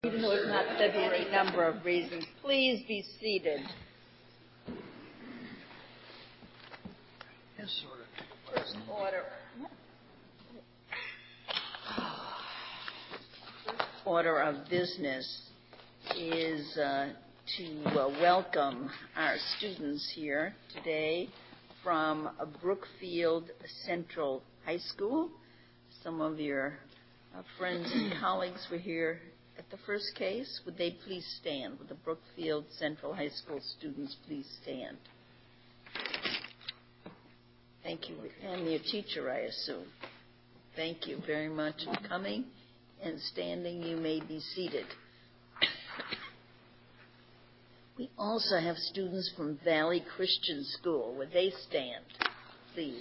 Even though it's not said for a number of reasons, please be seated. Yes, sort of. First order of business is to welcome our students here today from Brookfield Central High School. Some of your friends and colleagues were here at the first case. Would they please stand? Would the Brookfield Central High School students please stand? Thank you. And your teacher, I assume. Thank you very much for coming and standing. You may be seated. We also have students from Valley Christian School. Would they stand, please?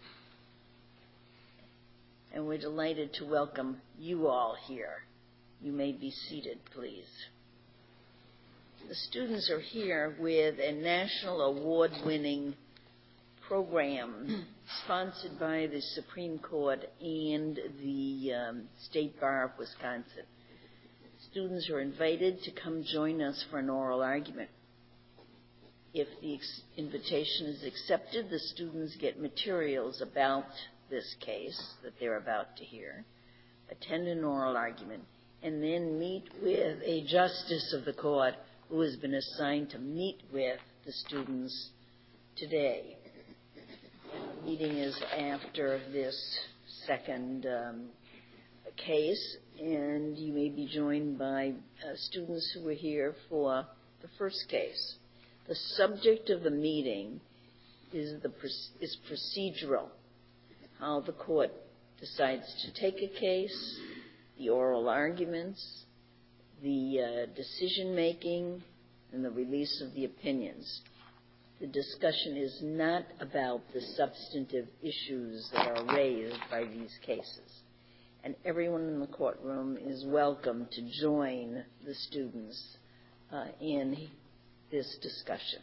And we're delighted to welcome you all here. You may be seated, please. The students are here with a national award-winning program sponsored by the Supreme Court and the State Bar of Wisconsin. Students are invited to come join us for an oral argument. If the invitation is accepted, the students get materials about this case that they're about to hear, attend an oral argument, and then meet with a justice of the court who has been assigned to meet with the students today. The meeting is after this second case, and you may be joined by students who were here for the first case. The subject of the meeting is procedural, how the court decides to take a case, the oral arguments, the decision-making, and the release of the opinions. The discussion is not about the substantive issues that are raised by these cases. And everyone in the courtroom is welcome to join the students in this discussion.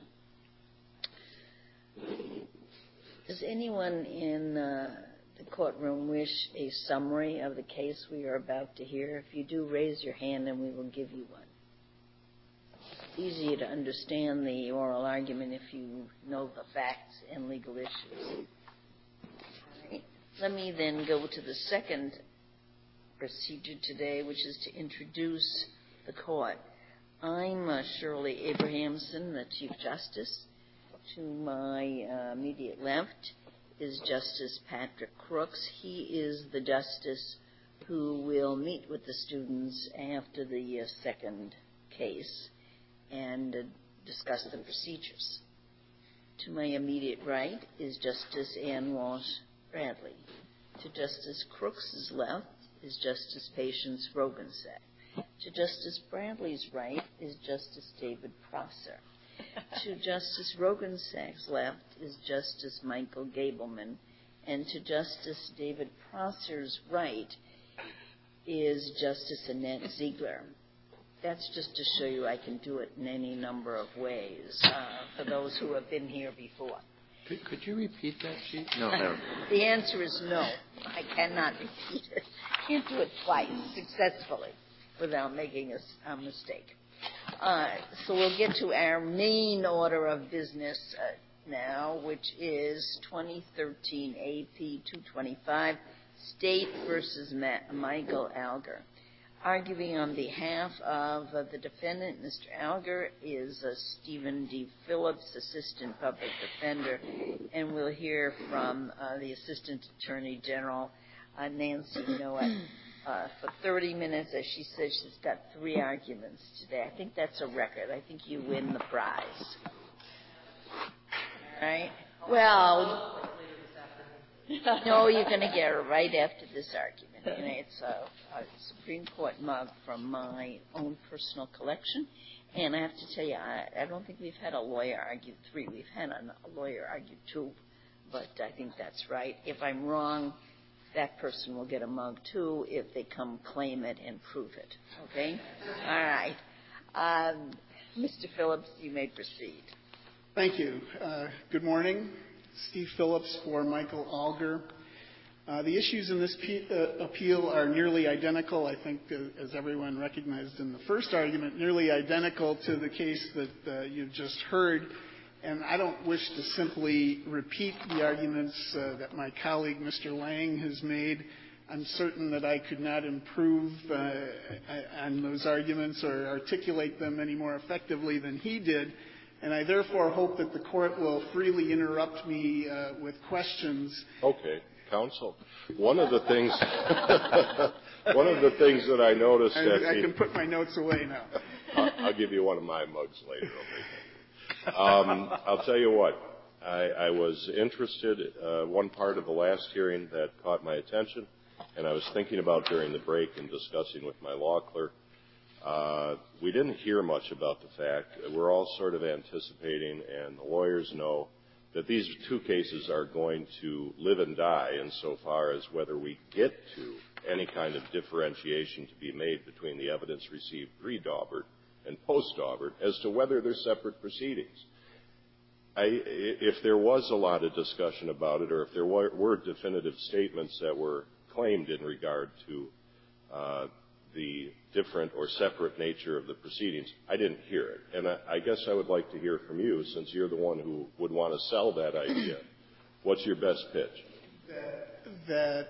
Does anyone in the courtroom wish a summary of the case we are about to hear? If you do, raise your hand and we will give you one. It's easier to understand the oral argument if you know the facts and legal issues. All right. Let me then go to the second procedure today, which is to introduce the court. I'm Shirley Abrahamson, the Chief Justice. To my immediate left is Justice Patrick Crooks. He is the justice who will meet with the students after the second case and discuss the procedures. To my immediate right is Justice Ann Walsh Bradley. To Justice Crooks' left is Justice Patience Roggensack. To Justice Bradley's right is Justice David Prosser. To Justice Roggensack's left is Justice Michael Gableman. And to Justice David Prosser's right is Justice Annette Ziegler. That's just to show you I can do it in any number of ways for those who have been here before. Could you repeat that, Chief? No, never. The answer is no. I cannot repeat it. Can't do it twice successfully without making a mistake. So we'll get to our main order of business now, which is 2013 AP 225, State versus Michael Alger. Arguing on behalf of the defendant, Mr. Alger, is Stephen D. Phillips, Assistant Public Defender, and we'll hear from the Assistant Attorney General, Nancy Noack. For 30 minutes, as she says, she's got 3 arguments today. I think that's a record. I think you win the prize. All right? Well, no, you're going to get her right after this argument. And it's a Supreme Court mug from my own personal collection. And I have to tell you, I don't think we've had a lawyer argue 3. We've had a lawyer argue 2. But I think that's right. If I'm wrong, that person will get a mug, too, if they come claim it and prove it. Okay? All right. Mr. Phillips, you may proceed. Thank you. Good morning. Steve Phillips for Michael Alger. The issues in this appeal are nearly identical, I think, as everyone recognized in the first argument, nearly identical to the case that you've just heard. And I don't wish to simply repeat the arguments that my colleague, Mr. Lang, has made. I'm certain that I could not improve on those arguments or articulate them any more effectively than he did. And I therefore hope that the court will freely interrupt me with questions. Okay. Counsel, one of the things that I noticed I can put my notes away now. I'll give you one of my mugs later. I'll tell you what. I was interested. One part of the last hearing that caught my attention, and I was thinking about during the break and discussing with my law clerk. We didn't hear much about the fact. We're all sort of anticipating, and the lawyers know, that these two cases are going to live and die insofar as whether we get to any kind of differentiation to be made between the evidence received pre-Daubert and post-Daubert as to whether they're separate proceedings. If there was a lot of discussion about it, or if there were definitive statements that were claimed in regard to the different or separate nature of the proceedings, I didn't hear it. And I guess I would like to hear from you, since you're the one who would want to sell that idea. What's your best pitch? That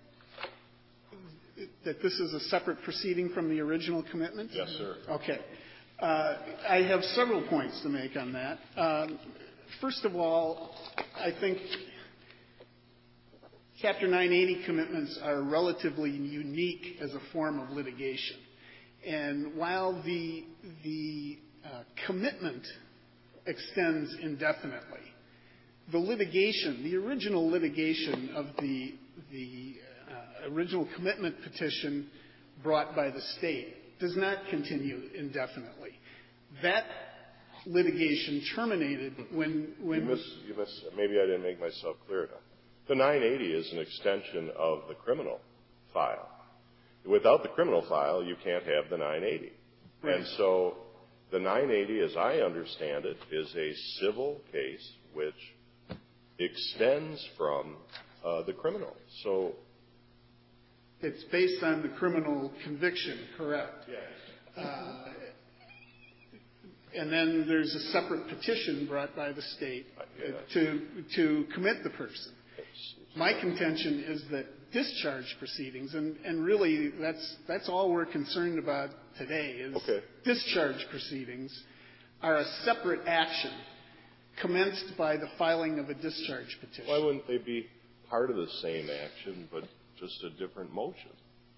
this is a separate proceeding from the original commitment? Yes, sir. Okay. I have several points to make on that. First of all, I think Chapter 980 commitments are relatively unique as a form of litigation. And while the commitment extends indefinitely, the litigation, the original litigation of the original commitment petition brought by the state does not continue indefinitely. That litigation terminated when You missed, maybe I didn't make myself clear enough. The 980 is an extension of the criminal file. Without the criminal file, you can't have the 980. Right. And so the 980, as I understand it, is a civil case which extends from the criminal. So it's based on the criminal conviction, correct? Yes. And then there's a separate petition brought by the state to commit the person. My contention is that discharge proceedings, and really that's all we're concerned about today, is discharge proceedings are a separate action commenced by the filing of a discharge petition. Why wouldn't they be part of the same action but just a different motion?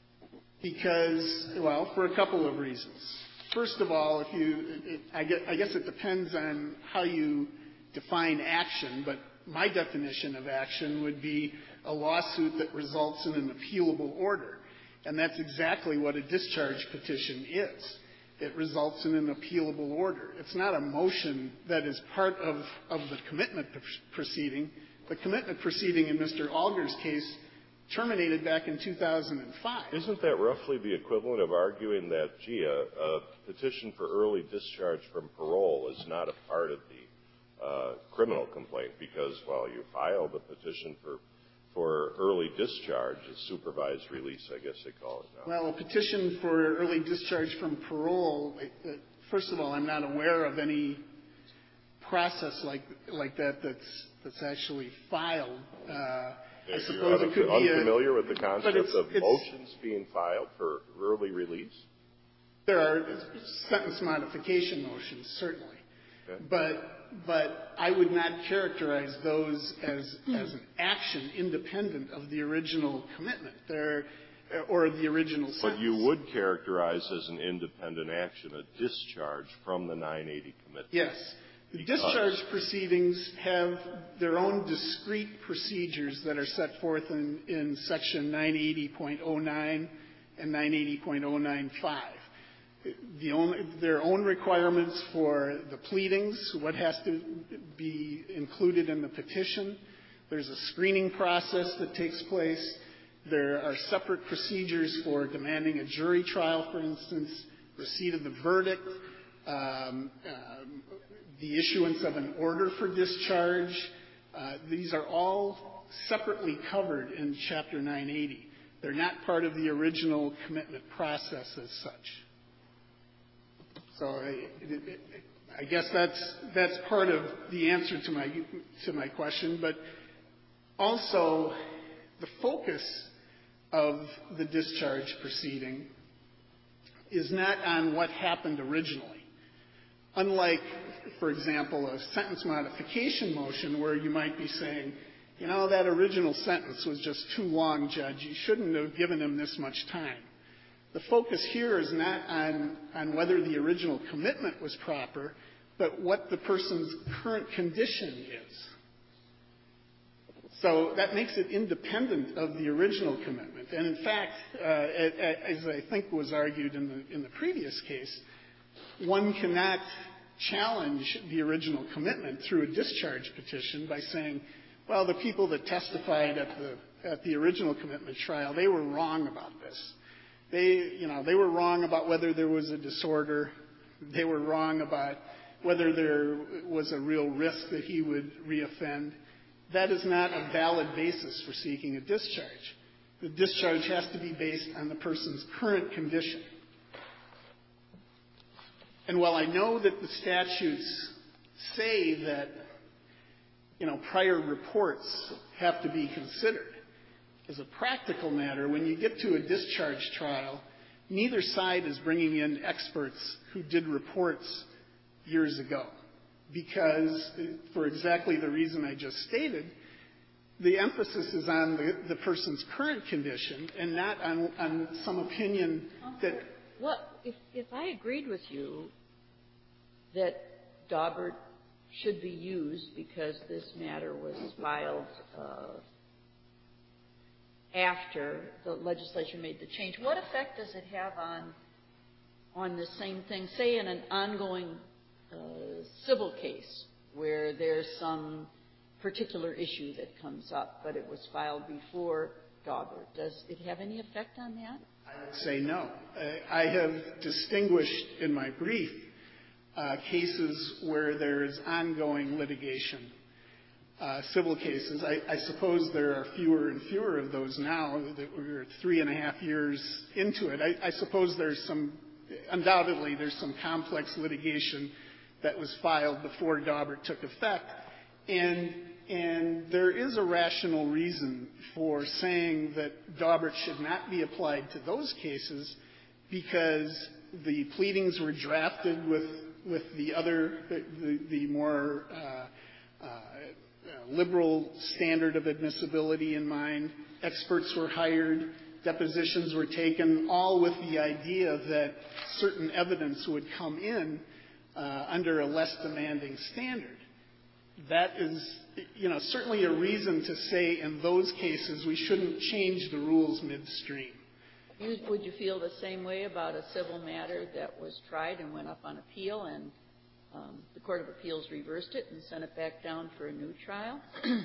Because, well, for a couple of reasons. First of all, I guess it depends on how you define action, but my definition of action would be a lawsuit that results in an appealable order. And that's exactly what a discharge petition is. It results in an appealable order. It's not a motion that is part of the commitment proceeding. The commitment proceeding in Mr. Alger's case terminated back in 2005. Isn't that roughly the equivalent of arguing that, gee, a petition for early discharge from parole is not a part of the criminal complaint because, well, you filed a petition for early discharge, a supervised release, I guess they call it now. Well, a petition for early discharge from parole, first of all, I'm not aware of any process like that that's actually filed. I suppose it could be unfamiliar with the concept of motions being filed for early release? There are sentence modification motions, certainly. Okay. But I would not characterize those as an action independent of the original commitment or the original sentence. But you would characterize as an independent action a discharge from the 980 commitment. Yes. The discharge proceedings have their own discrete procedures that are set forth in Section 980.09 and 980.095. Their own requirements for the pleadings, what has to be included in the petition. There's a screening process that takes place. There are separate procedures for demanding a jury trial, for instance, receipt of the verdict, the issuance of an order for discharge. These are all separately covered in Chapter 980. They're not part of the original commitment process as such. So I guess that's part of the answer to my question. But also, the focus of the discharge proceeding is not on what happened originally. Unlike, for example, a sentence modification motion where you might be saying, that original sentence was just too long, Judge. You shouldn't have given him this much time. The focus here is not on whether the original commitment was proper, but what the person's current condition is. So that makes it independent of the original commitment. And in fact, as I think was argued in the previous case, one cannot challenge the original commitment through a discharge petition by saying, well, the people that testified at the original commitment trial, they were wrong about this. They were wrong about whether there was a disorder. They were wrong about whether there was a real risk that he would reoffend. That is not a valid basis for seeking a discharge. The discharge has to be based on the person's current condition. And while I know that the statutes say that, prior reports have to be considered, as a practical matter, when you get to a discharge trial, neither side is bringing in experts who did reports years ago. Because, for exactly the reason I just stated, the emphasis is on the person's current condition and not on some opinion that... Well, if I agreed with you that Daubert should be used because this matter was filed after the legislature made the change, what effect does it have on the same thing, say in an ongoing civil case where there's some particular issue that comes up, but it was filed before Daubert? Does it have any effect on that? I would say no. I have distinguished in my brief cases where there is ongoing litigation, civil cases. I suppose there are fewer and fewer of those now that we're 3.5 years into it. I suppose undoubtedly there's some complex litigation that was filed before Daubert took effect. And there is a rational reason for saying that Daubert should not be applied to those cases because the pleadings were drafted with the more liberal standard of admissibility in mind. Experts were hired, depositions were taken, all with the idea that certain evidence would come in under a less demanding standard. That is, certainly a reason to say in those cases we shouldn't change the rules midstream. Would you feel the same way about a civil matter that was tried and went up on appeal and the Court of Appeals reversed it and sent it back down for a new trial?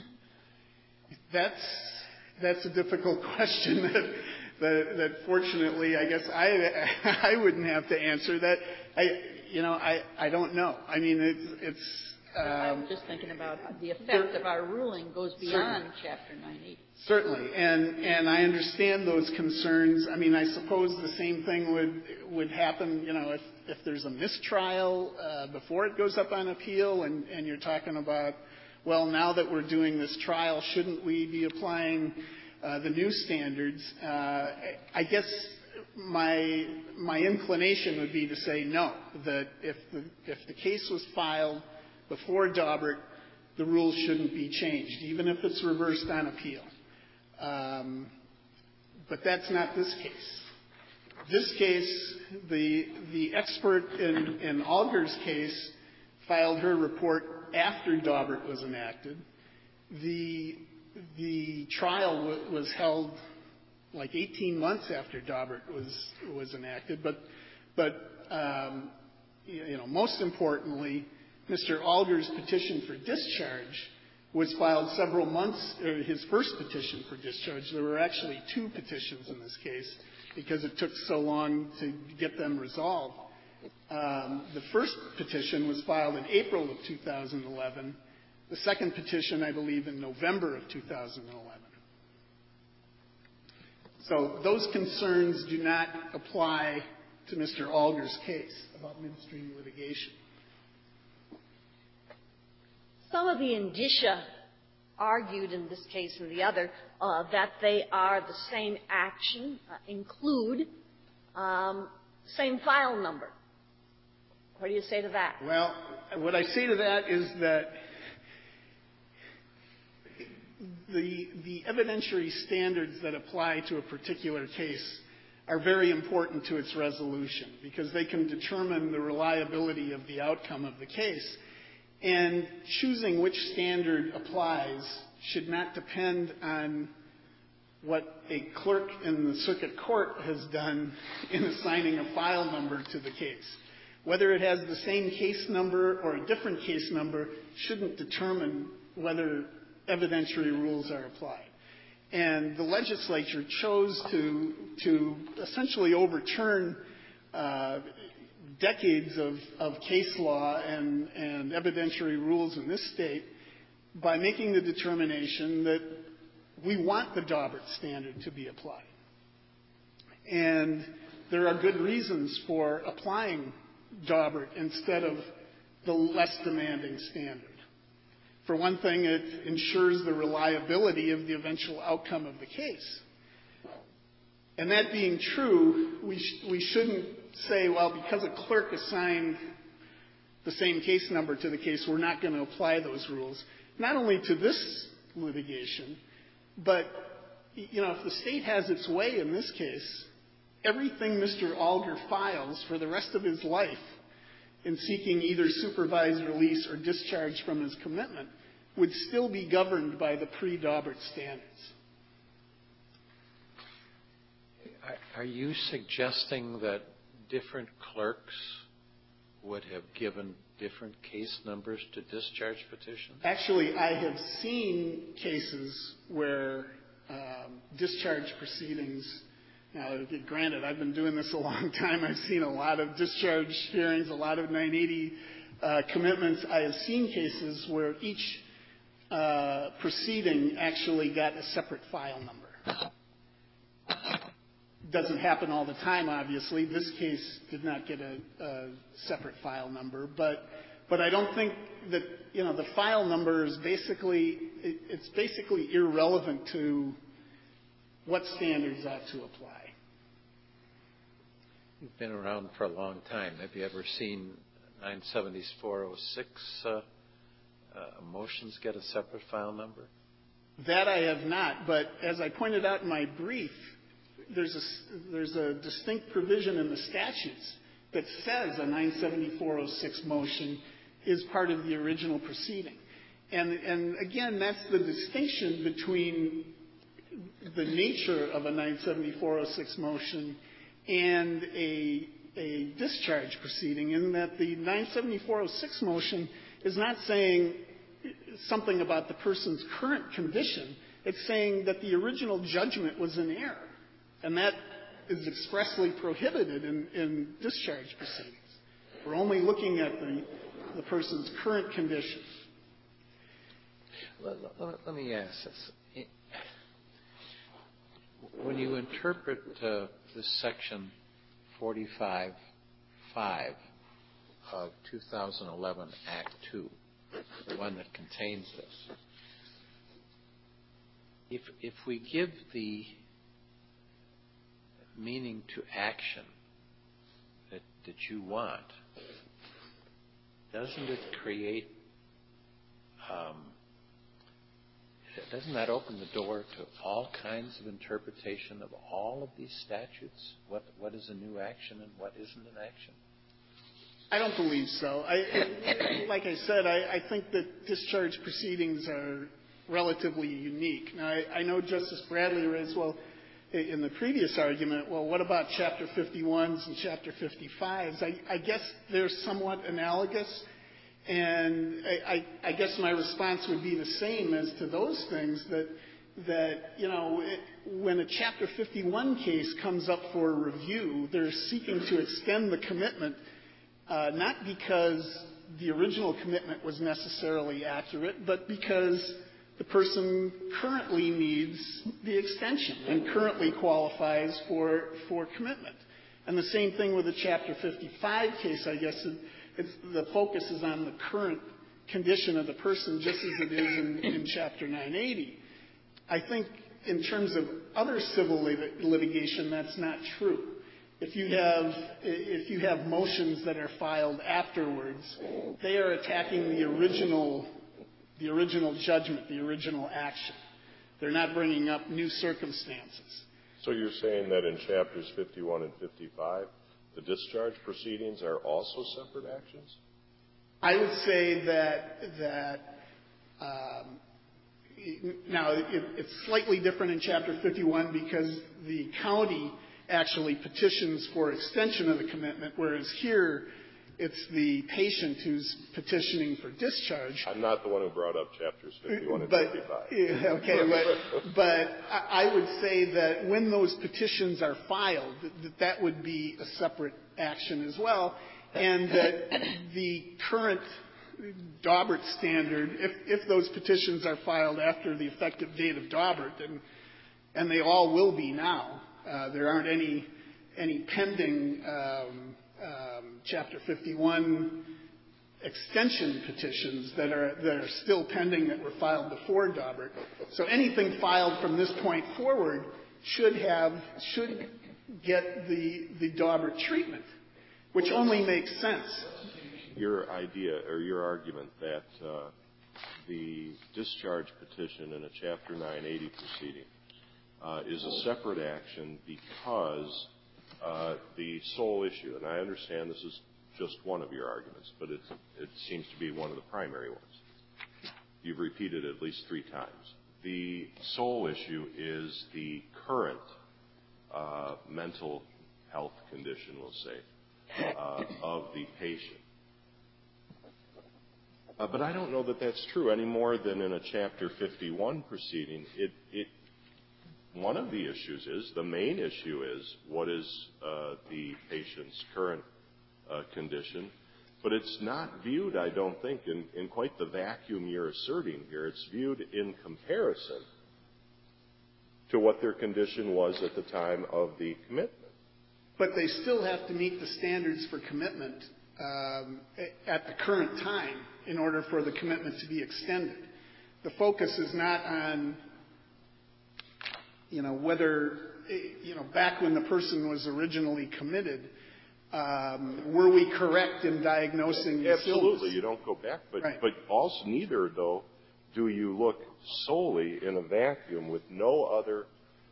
That's a difficult question that fortunately I guess I wouldn't have to answer that. I don't know. I mean, it's I'm just thinking about the effect of our ruling goes beyond Chapter 980. Certainly, and I understand those concerns. I mean, I suppose the same thing would happen, if there's a mistrial before it goes up on appeal, and you're talking about, well, now that we're doing this trial, shouldn't we be applying the new standards? I guess my inclination would be to say no, that if the case was filed before Daubert, the rules shouldn't be changed, even if it's reversed on appeal. But that's not this case. This case, the expert in Alger's case filed her report after Daubert was enacted. The trial was held like 18 months after Daubert was enacted. But most importantly, Mr. Alger's petition for discharge was filed several months, or his first petition for discharge. There were actually 2 petitions in this case because it took so long to get them resolved. The first petition was filed in April of 2011. The second petition, I believe, in November of 2011. So those concerns do not apply to Mr. Alger's case about midstream litigation. Some of the indicia argued in this case and the other that they are the same action include same file number. What do you say to that? Well, what I say to that is that the evidentiary standards that apply to a particular case are very important to its resolution because they can determine the reliability of the outcome of the case. And choosing which standard applies should not depend on what a clerk in the circuit court has done in assigning a file number to the case. Whether it has the same case number or a different case number shouldn't determine whether evidentiary rules are applied. And the legislature chose to essentially overturn decades of case law and evidentiary rules in this state by making the determination that we want the Daubert standard to be applied. And there are good reasons for applying Daubert instead of the less demanding standard. For one thing, it ensures the reliability of the eventual outcome of the case. And that being true, we shouldn't say, well, because a clerk assigned the same case number to the case, we're not going to apply those rules, not only to this litigation, but, you know, if the state has its way in this case, everything Mr. Alger files for the rest of his life in seeking either supervised release or discharge from his commitment would still be governed by the pre-Daubert standards. Are you suggesting that different clerks would have given different case numbers to discharge petitions? Actually, I have seen cases where discharge proceedings. Now, granted, I've been doing this a long time. I've seen a lot of discharge hearings, a lot of 980 commitments. I have seen cases where each proceeding actually got a separate file number. Doesn't happen all the time, obviously. This case did not get a separate file number, but I don't think that, you know, the file number is basically irrelevant to what standards ought to apply. You've been around for a long time. Have you ever seen 97406 motions get a separate file number? That I have not, but as I pointed out in my brief, there's a distinct provision in the statutes that says a 97406 motion is part of the original proceeding. And again, that's the distinction between the nature of a 97406 motion and a discharge proceeding, in that the 97406 motion is not saying something about the person's current condition. It's saying that the original judgment was in error. And that is expressly prohibited in discharge proceedings. We're only looking at the person's current condition. Let me ask this. When you interpret this section 45.5 of 2011 Act 2, the one that contains this, if we give the meaning to action that you want, doesn't it create, doesn't that open the door to all kinds of interpretation of all of these statutes? What is a new action and what isn't an action? I don't believe so. Like I said, I think that discharge proceedings are relatively unique. Now, I know Justice Bradley raised, well, in the previous argument, well, what about Chapter 51s and Chapter 55s? I guess they're somewhat analogous, and I guess my response would be the same as to those things, that you know, when a Chapter 51 case comes up for review, they're seeking to extend the commitment not because the original commitment was necessarily accurate, but because the person currently needs the extension and currently qualifies for commitment. And the same thing with the Chapter 55 case, I guess. The focus is on the current condition of the person just as it is in Chapter 980. I think in terms of other civil litigation, that's not true. If you have motions that are filed afterwards, they are attacking the original judgment, the original action. They're not bringing up new circumstances. So you're saying that in Chapters 51 and 55, the discharge proceedings are also separate actions? I would say that now it's slightly different in Chapter 51 because the county actually petitions for extension of the commitment, whereas here it's the patient who's petitioning for discharge. I'm not the one who brought up Chapters 51 and 55. Okay, but I would say that when those petitions are filed, that would be a separate action as well, and that the current Daubert standard, if those petitions are filed after the effective date of Daubert, and they all will be now, there aren't any pending Chapter 51 extension petitions that are still pending that were filed before Daubert. So anything filed from this point forward should get the Daubert treatment, which only makes sense. Your idea or your argument that the discharge petition in a Chapter 980 proceeding is a separate action because the sole issue, and I understand this is just one of your arguments, but it seems to be one of the primary ones. You've repeated it at least 3 times. The sole issue is the current mental health condition, we'll say, of the patient. But I don't know that that's true any more than in a Chapter 51 proceeding. One of the issues is, the main issue is, what is the patient's current condition? But it's not viewed, I don't think, in quite the vacuum you're asserting here. It's viewed in comparison to what their condition was at the time of the commitment. But they still have to meet the standards for commitment at the current time in order for the commitment to be extended. The focus is not on whether, back when the person was originally committed, were we correct in diagnosing this illness? Absolutely, you don't go back. But, right. But also neither, though, do you look solely in a vacuum with no other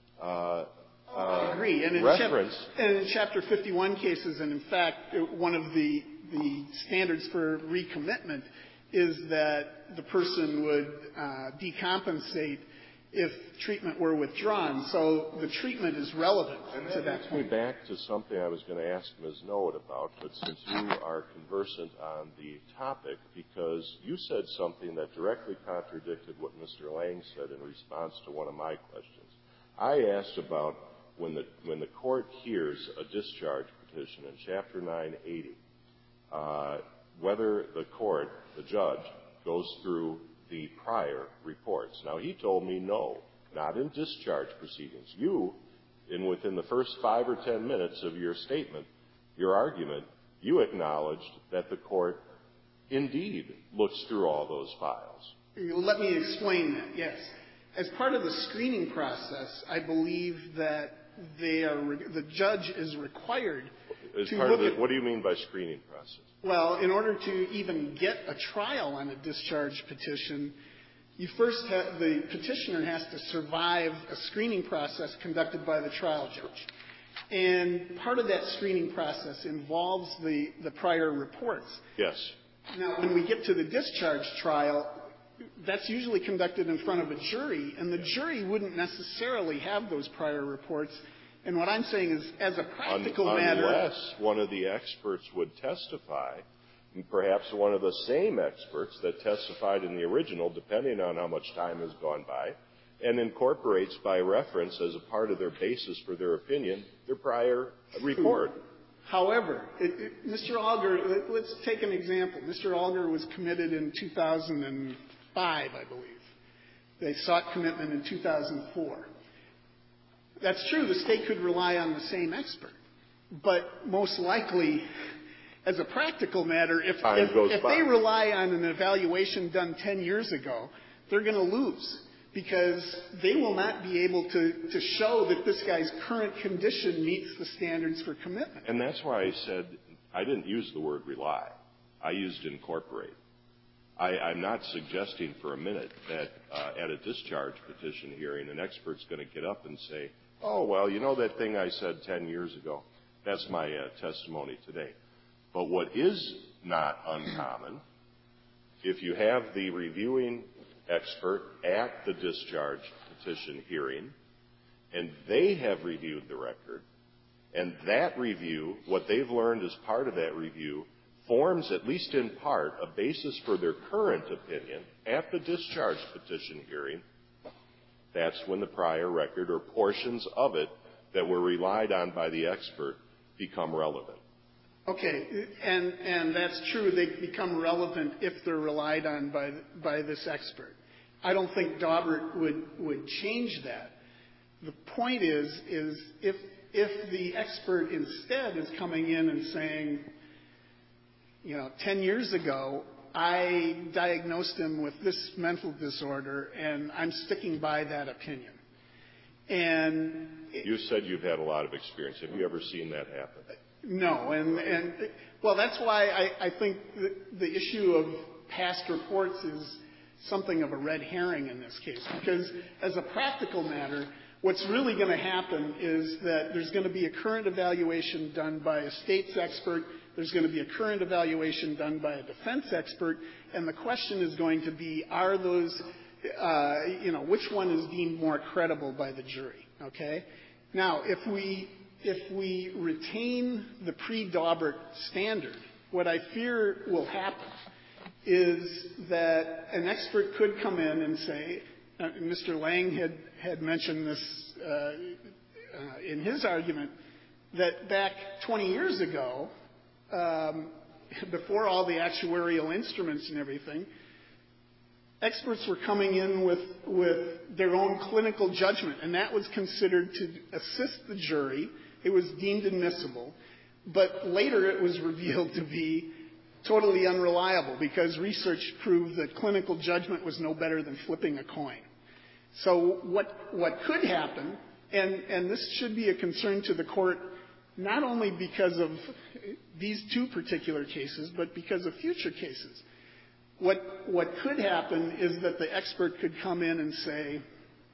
I agree. And reference. In Chapter 51 cases, and in fact, one of the standards for recommitment is that the person would decompensate if treatment were withdrawn. So the treatment is relevant to that point. Going back to something I was going to ask Ms. Noet about, but since you are conversant on the topic, because you said something that directly contradicted what Mr. Lang said in response to one of my questions. I asked about when the court hears a discharge petition in Chapter 980, whether the court, the judge, goes through the prior reports. Now, he told me no, not in discharge proceedings. You, within the first 5 or 10 minutes of your statement, your argument, you acknowledged that the court indeed looks through all those files. Let me explain that, yes. As part of the screening process, I believe that the judge is required to look at... What do you mean by screening process? Well, in order to even get a trial on a discharge petition, the petitioner has to survive a screening process conducted by the trial judge. And part of that screening process involves the prior reports. Yes. Now, when we get to the discharge trial, that's usually conducted in front of a jury, and the jury wouldn't necessarily have those prior reports. And what I'm saying is, as a practical matter... Unless one of the experts would testify, perhaps one of the same experts that testified in the original, depending on how much time has gone by, and incorporates by reference as a part of their basis for their opinion, their prior report. However, Mr. Alger, let's take an example. Mr. Alger was committed in 2005, I believe. They sought commitment in 2004. That's true. The state could rely on the same expert. But most likely, as a practical matter, if they rely on an evaluation done 10 years ago, they're going to lose because they will not be able to show that this guy's current condition meets the standards for commitment. And that's why I said I didn't use the word rely. I used incorporate. I'm not suggesting for a minute that at a discharge petition hearing, an expert's going to get up and say, oh, well, you know that thing I said 10 years ago? That's my testimony today. But what is not uncommon, if you have the reviewing expert at the discharge petition hearing, and they have reviewed the record, and that review, what they've learned as part of that review, forms, at least in part, a basis for their current opinion at the discharge petition hearing, that's when the prior record or portions of it that were relied on by the expert become relevant. Okay, and that's true. They become relevant if they're relied on by this expert. I don't think Daubert would change that. The point is if the expert instead is coming in and saying, 10 years ago, I diagnosed him with this mental disorder, and I'm sticking by that opinion. And you said you've had a lot of experience. Have you ever seen that happen? No, and well, that's why I think the issue of past reports is something of a red herring in this case, because as a practical matter, what's really going to happen is that there's going to be a current evaluation done by a state's expert, there's going to be a current evaluation done by a defense expert, and the question is going to be, are those, which one is deemed more credible by the jury, okay? Now, if we retain the pre-Daubert standard, what I fear will happen is that an expert could come in and say, Mr. Lang had mentioned this in his argument, that back 20 years ago, before all the actuarial instruments and everything, experts were coming in with their own clinical judgment, and that was considered to assist the jury. It was deemed admissible, but later it was revealed to be totally unreliable because research proved that clinical judgment was no better than flipping a coin. So what could happen, and this should be a concern to the court, not only because of these two particular cases, but because of future cases. What could happen is that the expert could come in and say,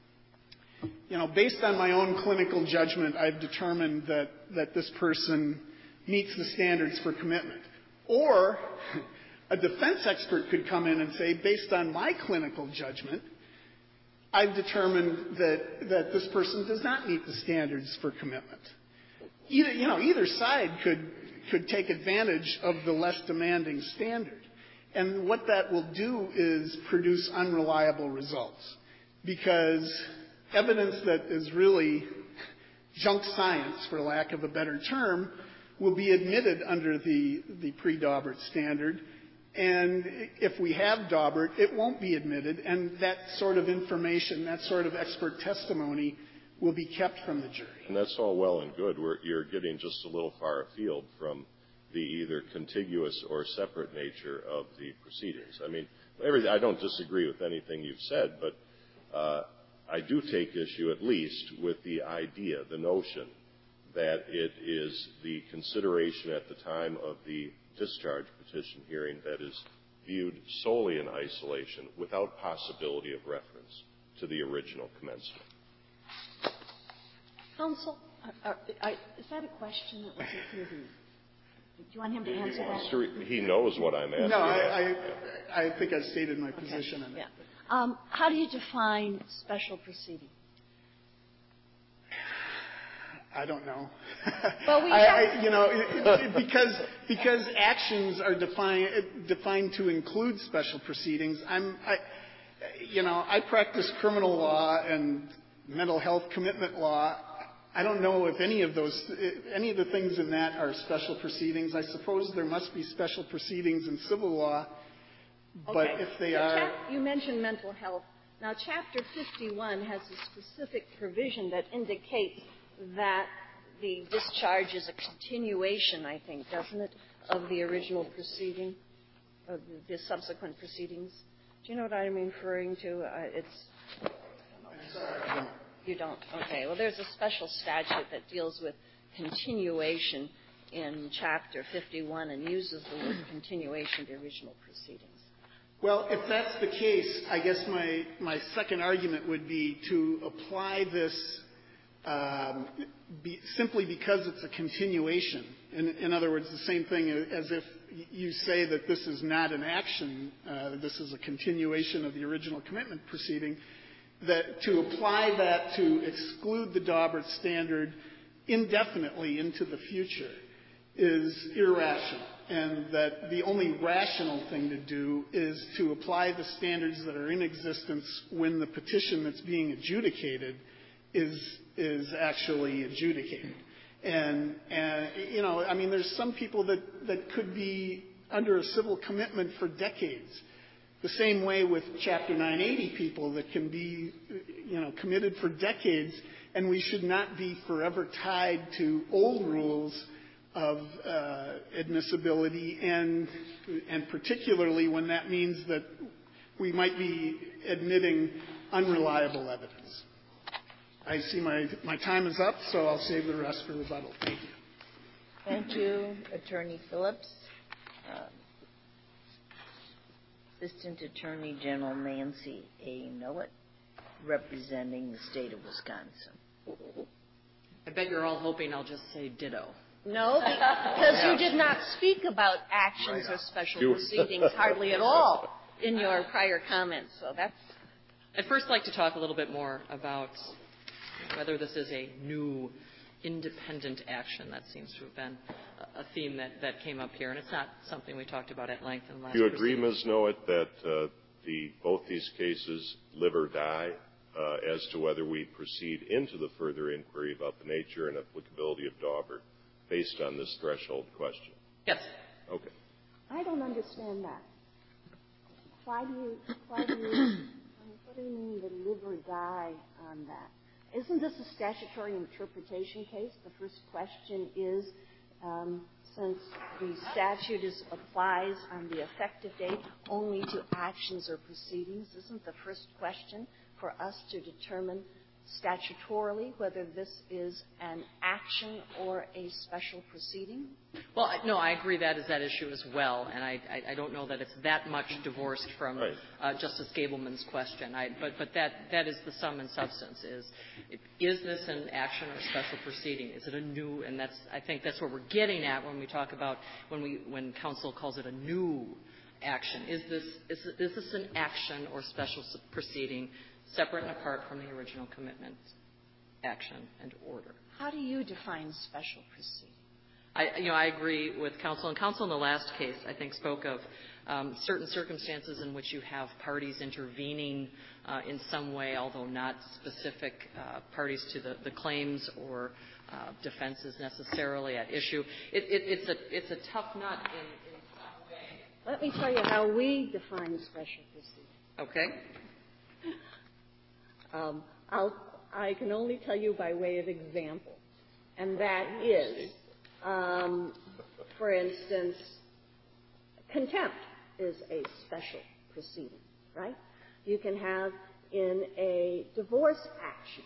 based on my own clinical judgment, I've determined that this person meets the standards for commitment. Or a defense expert could come in and say, based on my clinical judgment, I've determined that this person does not meet the standards for commitment. Either side could take advantage of the less demanding standard. And what that will do is produce unreliable results, because evidence that is really junk science, for lack of a better term, will be admitted under the pre-Daubert standard. And if we have Daubert, it won't be admitted, and that sort of information, that sort of expert testimony will be kept from the jury. And that's all well and good. You're getting just a little far afield from the either contiguous or separate nature of the proceedings. I mean, I don't disagree with anything you've said, but I do take issue at least with the idea, the notion, that it is the consideration at the time of the discharge petition hearing that is viewed solely in isolation without possibility of reference to the original commencement. Counsel, is that a question that was included? Do you want him to answer that? He knows what I'm asking. No, I think I stated my position on that. Yeah. How do you define special proceeding? I don't know. Well, because actions are defined to include special proceedings. I practice criminal law and mental health commitment law. I don't know if any of the things in that are special proceedings. I suppose there must be special proceedings in civil law, but if they are... You mentioned mental health. Now, Chapter 51 has a specific provision that indicates that the discharge is a continuation, I think, doesn't it, of the original proceeding, of the subsequent proceedings? Do you know what I'm referring to? I'm sorry, I don't. You don't? Okay. Well, there's a special statute that deals with continuation in Chapter 51 and uses the word continuation of the original proceedings. Well, if that's the case, I guess my second argument would be to apply this simply because it's a continuation. In other words, the same thing as if you say that this is not an action, this is a continuation of the original commitment proceeding, that to apply that to exclude the Daubert standard indefinitely into the future is irrational, and that the only rational thing to do is to apply the standards that are in existence when the petition that's being adjudicated is actually adjudicated. And you know, I mean, there's some people that could be under a civil commitment for decades. The same way with Chapter 980 people that can be, you know, committed for decades, and we should not be forever tied to old rules of admissibility, and particularly when that means that we might be admitting unreliable evidence. I see my time is up, so I'll save the rest for rebuttal. Thank you. Thank you, Attorney Phillips. Assistant Attorney General Nancy A. Millett, representing the state of Wisconsin. I bet you're all hoping I'll just say ditto. No, because you did not speak about actions or special proceedings hardly at all in your prior comments. So that's... I'd first like to talk a little bit more about whether this is a new independent action. That seems to have been a theme that came up here, and it's not something we talked about at length in the last Do you agree, proceeding. Ms. Noet, that both these cases live or die as to whether we proceed into the further inquiry about the nature and applicability of Daubert based on this threshold question? Yes. Okay. I don't understand that. Why do you what do you mean the live or die on that? Isn't this a statutory interpretation case? The first question is, since the statute applies on the effective date only to actions or proceedings, isn't the first question for us to determine statutorily whether this is an action or a special proceeding? Well, no, I agree that is that issue as well, and I don't know that it's that much divorced from Justice Gableman's question. But that is the sum and substance. Is this an action or special proceeding? Is it a new? And I think that's what we're getting at when we talk about when counsel calls it a new action. Is this an action or special proceeding, separate and apart from the original commitment, action, and order? How do you define special proceeding? I agree with counsel. And counsel in the last case, I think, spoke of certain circumstances in which you have parties intervening in some way, although not specific parties to the claims or defenses necessarily at issue. It's a tough nut in some way. Let me tell you how we define special proceeding. Okay. I can only tell you by way of example, and that is, for instance, contempt is a special proceeding, right? You can have in a divorce action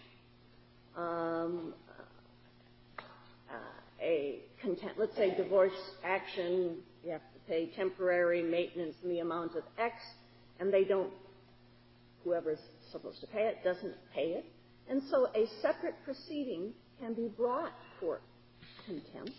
a contempt. Let's say divorce action, you have to pay temporary maintenance in the amount of X, and they don't. Whoever's supposed to pay it doesn't pay it. And so a separate proceeding can be brought for contempt.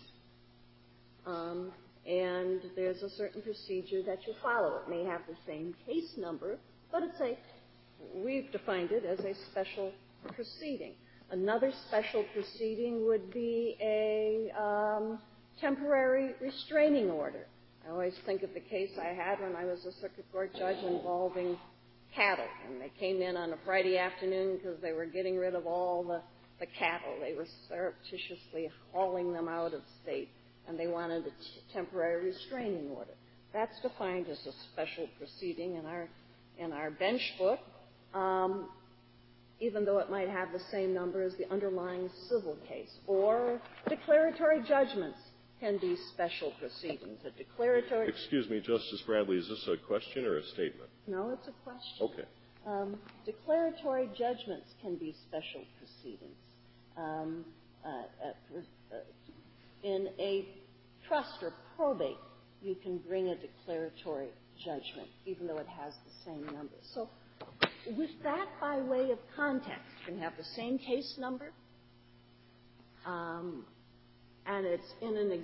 And there's a certain procedure that you follow. It may have the same case number, but we've defined it as a special proceeding. Another special proceeding would be a temporary restraining order. I always think of the case I had when I was a circuit court judge involving cattle, and they came in on a Friday afternoon because they were getting rid of all the the cattle. They were surreptitiously hauling them out of state, and they wanted a temporary restraining order. That's defined as a special proceeding in our bench book, even though it might have the same number as the underlying civil case. Or declaratory judgments can be special proceedings. A declaratory... Excuse me, Justice Bradley, is this a question or a statement? No, it's a question. Okay. Declaratory judgments can be special proceedings. In a trust or probate, you can bring a declaratory judgment, even though it has the same number. So with that by way of context, you can have the same case number, and it's in an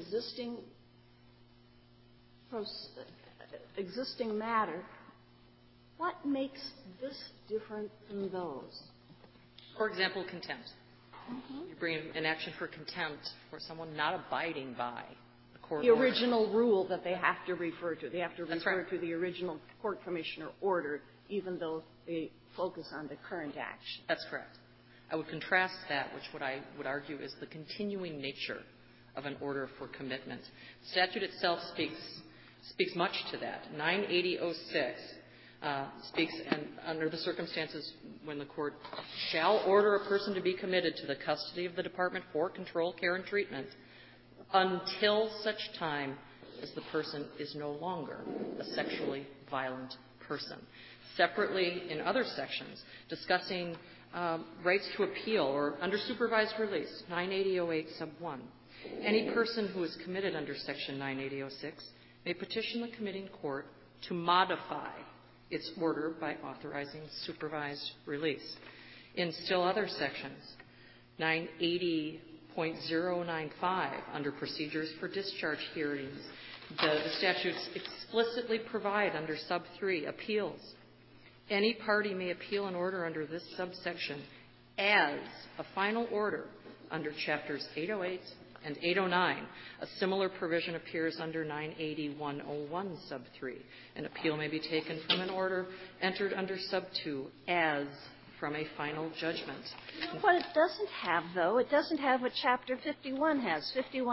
existing matter. What makes this different from those? For example, contempt. You bring an action for contempt for someone not abiding by a court the order. original rule that they have to refer to. They have to That's refer right. to the original court commissioner order, even though they focus on the current action. That's correct. I would contrast that, which what I would argue is the continuing nature of an order for commitment. The statute itself speaks much to that. 980.06 speaks, and under the circumstances when the court shall order a person to be committed to the custody of the department for control, care, and treatment until such time as the person is no longer a sexually violent person. Separately, in other sections, discussing rights to appeal or under supervised release, 980.08 sub 1. Any person who is committed under Section 980.06 may petition the committing court to modify its order by authorizing supervised release. In still other sections, 980.095, under procedures for discharge hearings, the statutes explicitly provide under sub 3 appeals. Any party may appeal an order under this subsection as a final order under chapters 808 and 809. A similar provision appears under 980.101 sub 3. An appeal may be taken from an order entered under sub 2 as from a final judgment. What it doesn't have, though, it doesn't have what Chapter 51 has,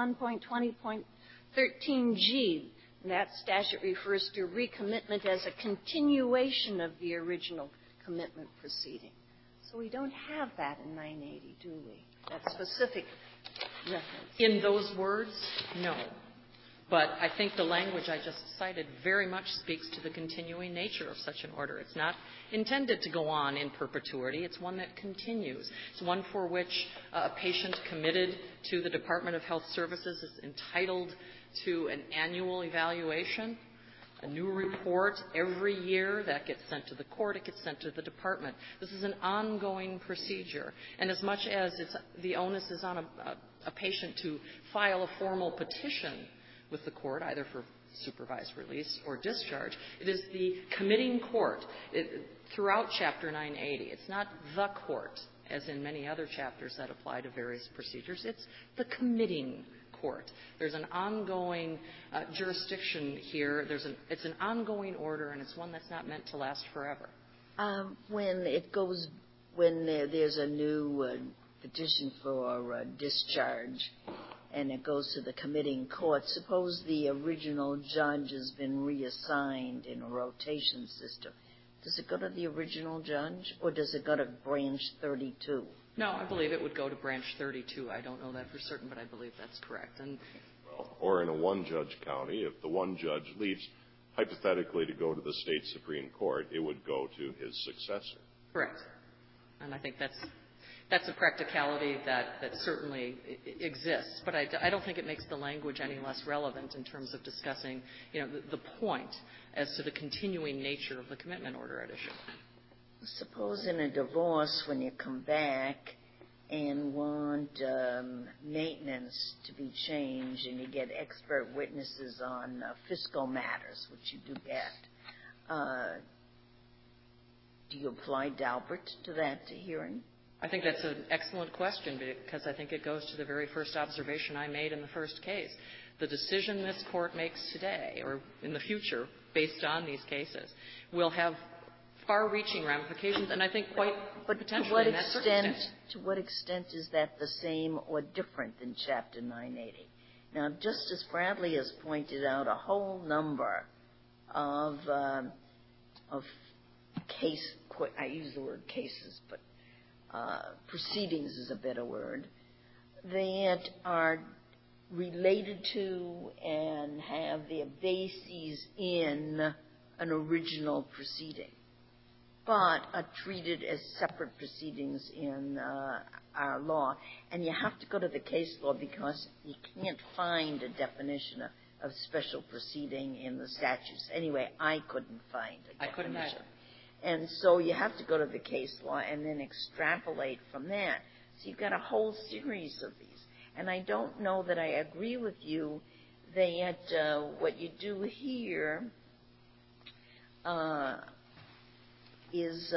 51.20.13G. That statute refers to recommitment as a continuation of the original commitment proceeding. So we don't have that in 980, do we? That specific reference. In those words, no. But I think the language I just cited very much speaks to the continuing nature of such an order. It's not intended to go on in perpetuity. It's one that continues. It's one for which a patient committed to the Department of Health Services is entitled to an annual evaluation, a new report every year that gets sent to the court, it gets sent to the department. This is an ongoing procedure. And as much as the onus is on a patient to file a formal petition with the court, either for supervised release or discharge, it is the committing court. Throughout Chapter 980, it's not the court, as in many other chapters that apply to various procedures. It's the committing court. There's an ongoing jurisdiction here. It's an ongoing order, and it's one that's not meant to last forever. When there's a new petition for discharge and it goes to the committing court, suppose the original judge has been reassigned in a rotation system. Does it go to the original judge, or does it go to Branch 32? No, I believe it would go to Branch 32. I don't know that for certain, but I believe that's correct. Or in a one-judge county, if the one judge leaves, hypothetically, to go to the state Supreme Court, it would go to his successor. Correct. And I think that's a practicality that certainly exists. But I don't think it makes the language any less relevant in terms of discussing, the point as to the continuing nature of the commitment order at issue. Suppose in a divorce, when you come back and want maintenance to be changed and you get expert witnesses on fiscal matters, which you do get, do you apply Daubert to that hearing? I think that's an excellent question, because I think it goes to the very first observation I made in the first case. The decision this Court makes today or in the future based on these cases will have far-reaching ramifications, and I think quite potentially in that circumstance. To what extent is that the same or different than Chapter 980? Now, Justice Bradley has pointed out a whole number of I use the word cases, but proceedings is a better word, that are related to and have their bases in an original proceeding, but are treated as separate proceedings in our law. And you have to go to the case law because you can't find a definition of special proceeding in the statutes. Anyway, I couldn't find a definition. I couldn't either. And so you have to go to the case law and then extrapolate from that. So you've got a whole series of these. And I don't know that I agree with you that what you do here is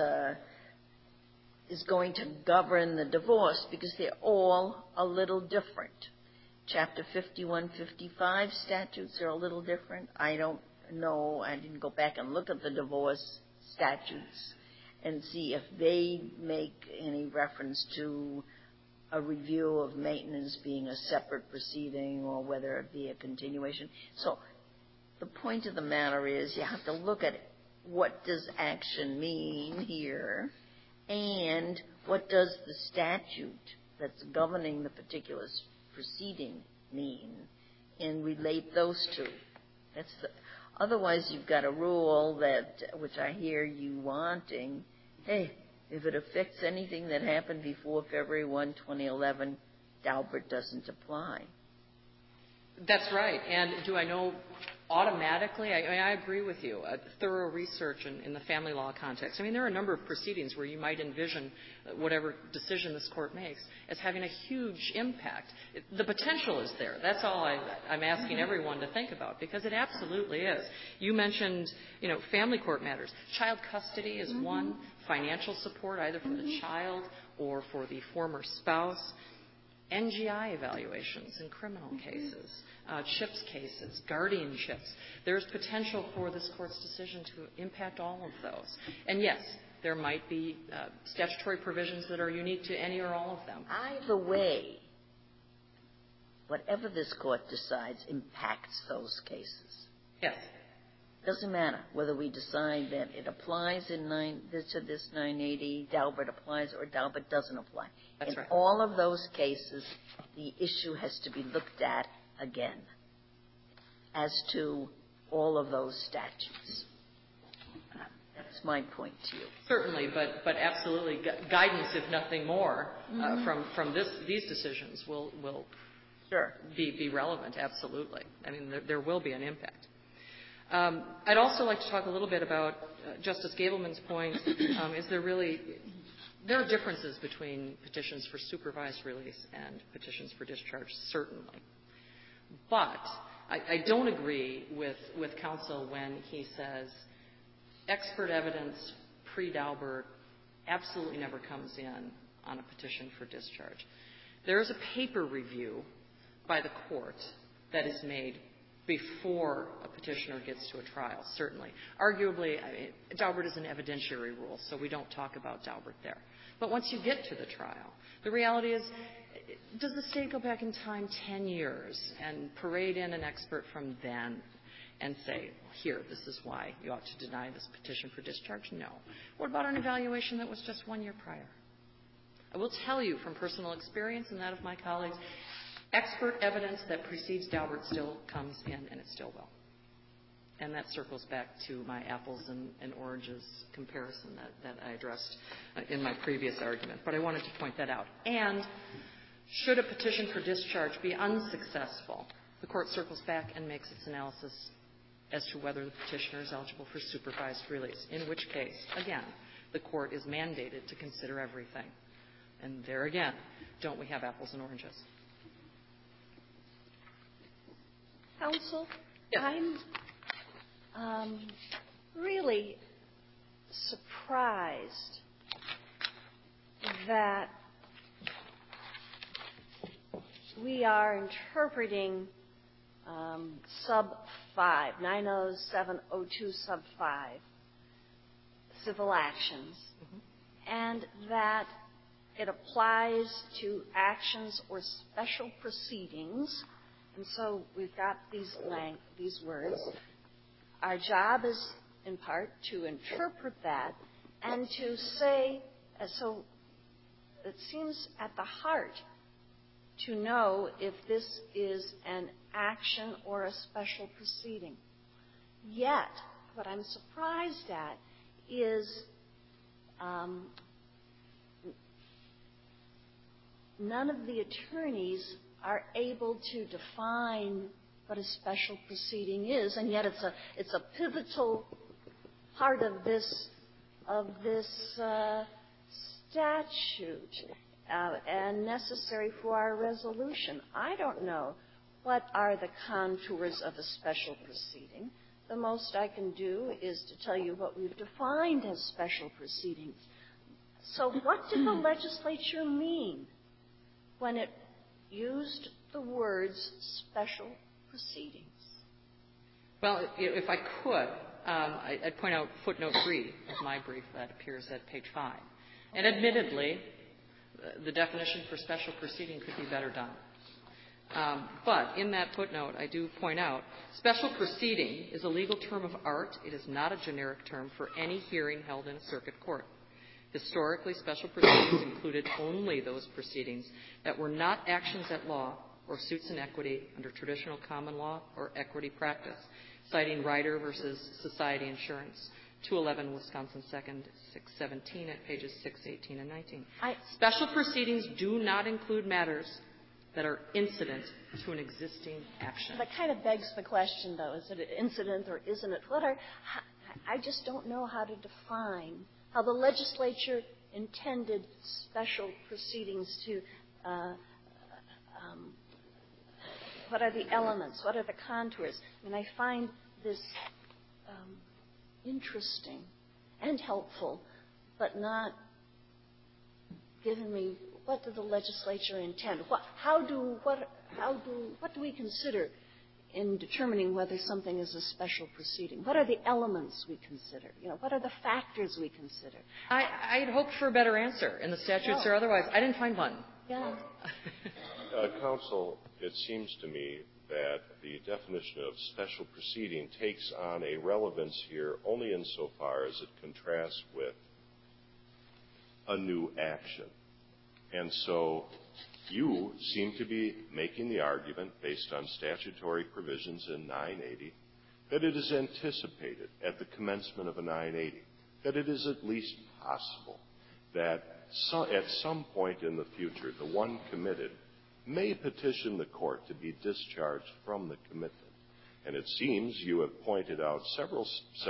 going to govern the divorce, because they're all a little different. Chapter 5155 statutes are a little different. I don't know. I didn't go back and look at the divorce statutes and see if they make any reference to a review of maintenance being a separate proceeding or whether it be a continuation. So the point of the matter is you have to look at what does action mean here and what does the statute that's governing the particular proceeding mean and relate those two. Otherwise you've got a rule which I hear you wanting, hey, if it affects anything that happened before February 1, 2011, Daubert doesn't apply. That's right. And do I know automatically? I agree with you. Thorough research in the family law context. I mean, there are a number of proceedings where you might envision whatever decision this court makes as having a huge impact. The potential is there. That's all I'm asking everyone to think about, because it absolutely is. You mentioned, family court matters. Child custody is one. Financial support, either for the child or for the former spouse. NGI evaluations in criminal cases, CHIPS cases, guardianships. There's potential for this court's decision to impact all of those. And yes, there might be statutory provisions that are unique to any or all of them. Either way, whatever this court decides impacts those cases. Yes. Doesn't matter whether we decide that it applies to this 980, Daubert applies, or Daubert doesn't apply. That's in right. all of those cases, the issue has to be looked at again as to all of those statutes. That's my point to you. Certainly, but absolutely guidance, if nothing more, from these decisions will sure. be relevant. Absolutely. I mean, there will be an impact. I'd also like to talk a little bit about Justice Gableman's point. There are differences between petitions for supervised release and petitions for discharge, certainly. But I don't agree with counsel when he says expert evidence pre-Daubert absolutely never comes in on a petition for discharge. There is a paper review by the court that is made before a petitioner gets to a trial, certainly. Arguably, Daubert is an evidentiary rule, so we don't talk about Daubert there. But once you get to the trial, the reality is, does the state go back in time 10 years and parade in an expert from then and say, here, this is why you ought to deny this petition for discharge? No. What about an evaluation that was just 1 year prior? I will tell you from personal experience and that of my colleagues, expert evidence that precedes Daubert still comes in, and it still will. And that circles back to my apples and oranges comparison that I addressed in my previous argument. But I wanted to point that out. And should a petition for discharge be unsuccessful, the court circles back and makes its analysis as to whether the petitioner is eligible for supervised release, in which case, again, the court is mandated to consider everything. And there again, don't we have apples and oranges? Counsel, yes. I'm really surprised that we are interpreting sub 5, 90702 sub 5, civil actions, and that it applies to actions or special proceedings. And so we've got these words. Our job is, in part, to interpret that and to say, so it seems at the heart to know if this is an action or a special proceeding. Yet, what I'm surprised at is none of the attorneys are able to define what a special proceeding is, and yet it's a pivotal part of this statute and necessary for our resolution. I don't know what are the contours of a special proceeding. The most I can do is to tell you what we've defined as special proceedings. So what did the legislature mean when it used the words special proceedings? Well, if I could, I'd point out footnote 3 of my brief that appears at page 5. And admittedly, the definition for special proceeding could be better done. But in that footnote, I do point out, special proceeding is a legal term of art. It is not a generic term for any hearing held in a circuit court. Historically, special proceedings included only those proceedings that were not actions at law or suits in equity under traditional common law or equity practice, citing Ryder versus Society Insurance, 211 Wisconsin 2nd, 617 at pages 6, 18, and 19. Special proceedings do not include matters that are incident to an existing action. That kind of begs the question, though. Is it an incident or isn't it? I just don't know how to define how the legislature intended special proceedings to, what are the elements, what are the contours? And I find this interesting and helpful, but not giving me what did the legislature intend? What do we consider in determining whether something is a special proceeding? What are the elements we consider? What are the factors we consider? I'd hoped for a better answer in the statutes or otherwise. I didn't find one. Yeah. Counsel, it seems to me that the definition of special proceeding takes on a relevance here only insofar as it contrasts with a new action. And so you seem to be making the argument, based on statutory provisions in 980, that it is anticipated at the commencement of a 980, that it is at least possible that at some point in the future, the one committed may petition the court to be discharged from the commitment. And it seems you have pointed out several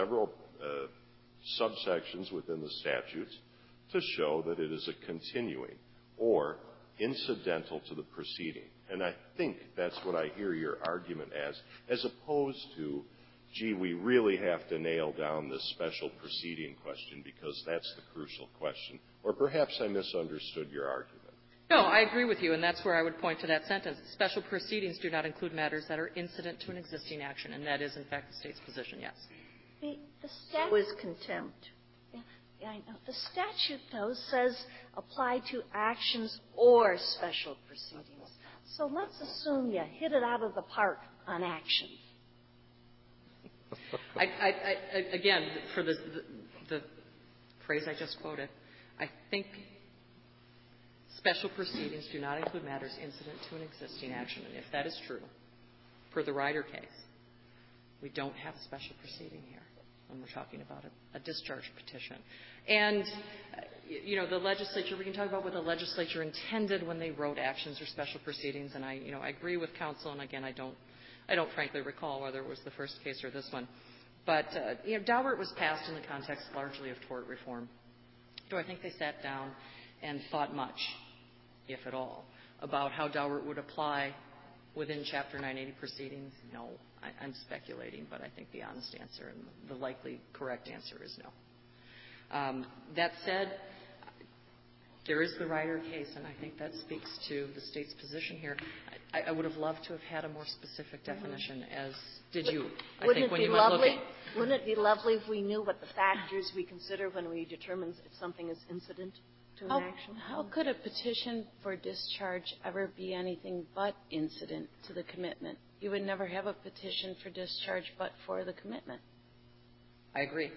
subsections within the statutes to show that it is a continuing or incidental to the proceeding. And I think that's what I hear your argument as opposed to, gee, we really have to nail down this special proceeding question because that's the crucial question. Or perhaps I misunderstood your argument. No, I agree with you, and that's where I would point to that sentence. Special proceedings do not include matters that are incident to an existing action, and that is, in fact, the State's position, yes. The statute was contempt. Yeah, I know. The statute, though, says apply to actions or special proceedings. So let's assume you hit it out of the park on action. Again, for the phrase I just quoted, I think special proceedings do not include matters incident to an existing action. And if that is true, for the Ryder case, we don't have a special proceeding here when we're talking about a discharge petition. And, the legislature, we can talk about what the legislature intended when they wrote actions or special proceedings. And I agree with counsel. And again, I don't frankly recall whether it was the first case or this one. But, Daubert was passed in the context largely of tort reform. Do I think they sat down and thought much, if at all, about how Daubert would apply within Chapter 980 proceedings? No. I'm speculating, but I think the honest answer and the likely correct answer is no. That said, there is the Ryder case, and I think that speaks to the State's position here. I would have loved to have had a more specific definition, as did you. Wouldn't it be lovely? Wouldn't it be lovely if we knew what the factors we consider when we determine if something is incident to an action? How could a petition for discharge ever be anything but incident to the commitment? You would never have a petition for discharge but for the commitment. I agree.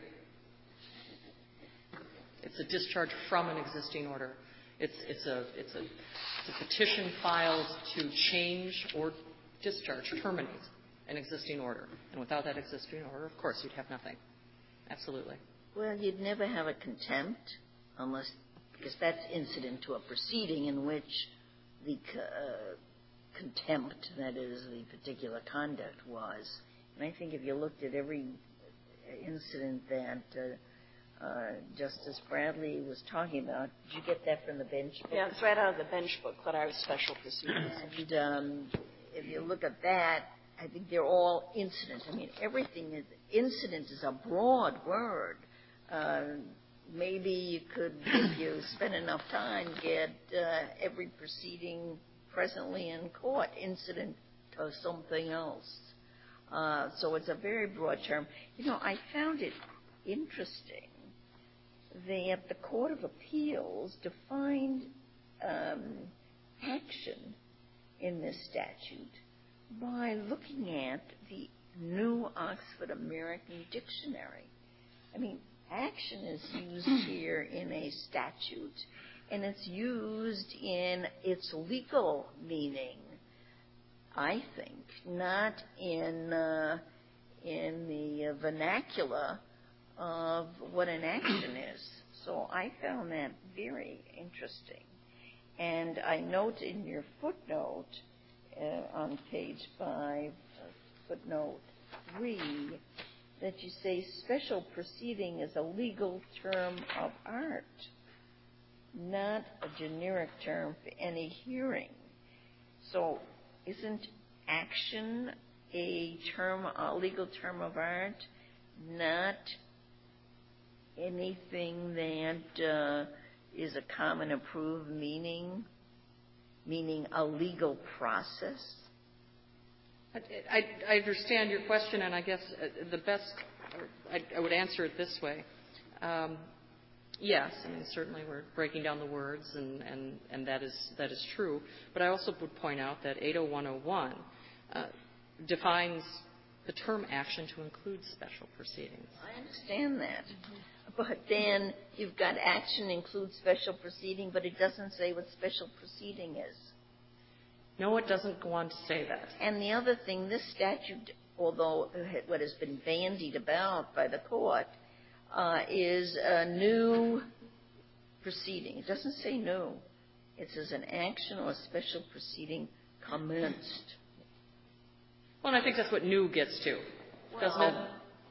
It's a discharge from an existing order. It's a petition filed to change or discharge, terminate an existing order. And without that existing order, of course, you'd have nothing. Absolutely. Well, you'd never have a contempt because that's incident to a proceeding in which the contempt, that is, the particular conduct was. And I think if you looked at every incident that Justice Bradley was talking about, did you get that from the bench book? Yeah, it's right out of the bench book, but our special proceedings. And if you look at that, I think they're all incident. I mean, everything is incident is a broad word. Maybe you could, if you spend enough time, get every proceeding presently in court incident to something else. So it's a very broad term. You know, I found it interesting that the Court of Appeals defined action in this statute by looking at the New Oxford American Dictionary. I mean, action is used here in a statute, and it's used in its legal meaning, I think, not in the vernacular of what an action is. So I found that very interesting. And I note in your footnote on page 5, footnote 3, that you say special proceeding is a legal term of art, not a generic term for any hearing. So isn't action a legal term of art, not anything that is a common approved meaning a legal process? I understand your question, and I guess I would answer it this way. Yes, I mean, certainly we're breaking down the words, and that is true. But I also would point out that 80101 defines the term action to include special proceedings. I understand that. But then you've got action includes special proceeding, but it doesn't say what special proceeding is. No, it doesn't go on to say that. And the other thing, this statute, although what has been bandied about by the court, is a new proceeding. It doesn't say new. It says an action or a special proceeding commenced. Well, and I think that's what new gets to, doesn't it?